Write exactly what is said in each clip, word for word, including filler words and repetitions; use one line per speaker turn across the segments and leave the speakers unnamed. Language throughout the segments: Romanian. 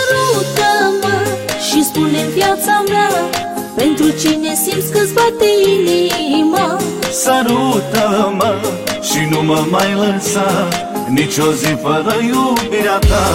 sărută-mă și spune-mi viața mea, pentru cine simți că-ți bate inima.
Sărută-mă și nu mă mai lăsa nici o zi fără iubirea ta.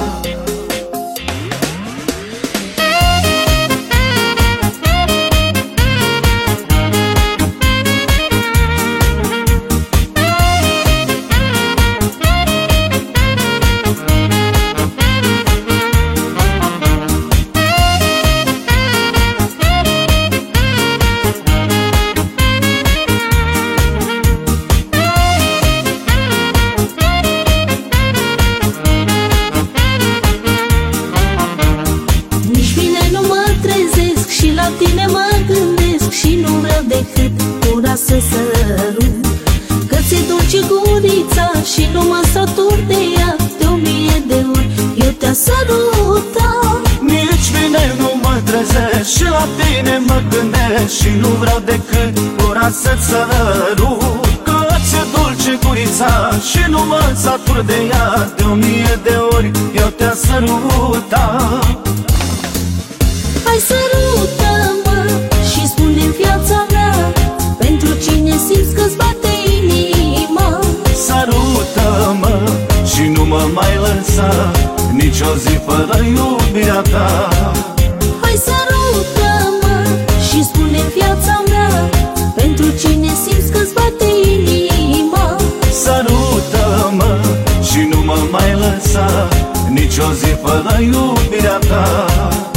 La tine mă gândesc și nu vreau decât ura să sărut, că ți-e dulce gurița și nu mă satur de ea. De o mie de ori eu te-a sărutat.
Nici bine nu mă trezesc și la tine mă gândesc și nu vreau decât ura să-ți sărut, că ți-e dulce gurița și nu mă satur de ea. De o mie de ori eu te-a sărutat.
Hai sărută-mă și spune-mi viața mea, pentru cine simți că-ți bate inima.
Sărută-mă și nu mă mai lăsa nici o zi fără iubirea ta.
Hai sărută-mă și spune-mi viața mea, pentru cine simți că-ți bate inima.
Sărută-mă și nu mă mai lăsa nici o zi fără iubirea ta.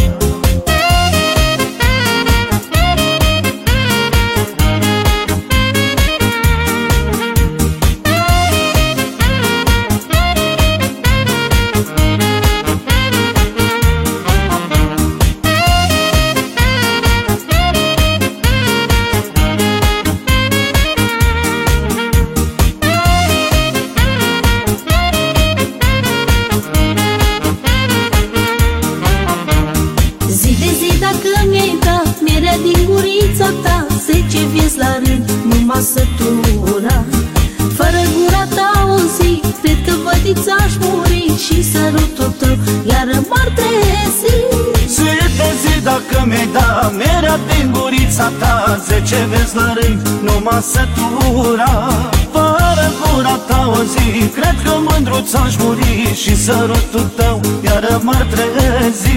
Din gurița ta zece vieți la rând nu m-a sătura. Fără gura ta o zi cred că vădiți aș muri și sărutul tău iară m-ar trezi.
Zi de zi dacă mi-ai da merea din gurița ta zece vieți la rând nu m-a sătura. Fără gura ta o zi cred că mândruț aș muri și sărutul tău iară m-ar trezi.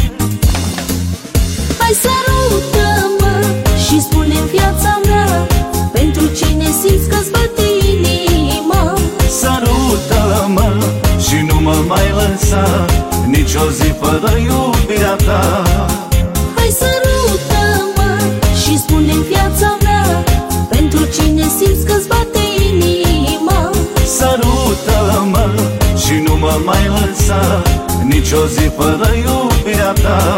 Hai sărută-mă și spune-mi viața mea, pentru cine simți că-ți bate inima.
Sărută-mă și nu mă mai lăsa nici o zi fără iubirea ta.
Hai sărută-mă și spune-mi viața mea, pentru cine simți că-ți bate inima.
Sărută-mă și nu mă mai lăsa nici o zi fără iubirea ta.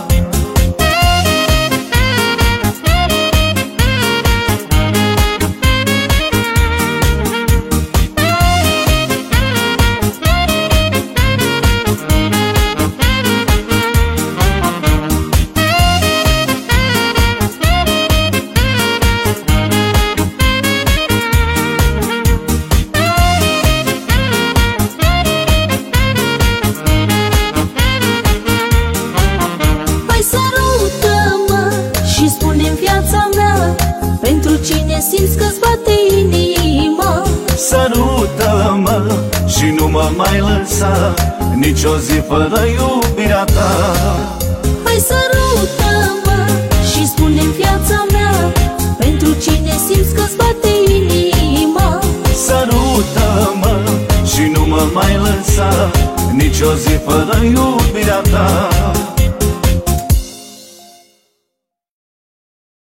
Pentru cine simți că-ți bate inima.
Sărută-mă și nu mă mai lăsa nici o zi fără iubirea ta.
Hai sărută-mă și spune-mi viața mea, pentru cine simți că-ți bate inima.
Sărută-mă și nu mă mai lăsa nici o zi fără iubirea ta.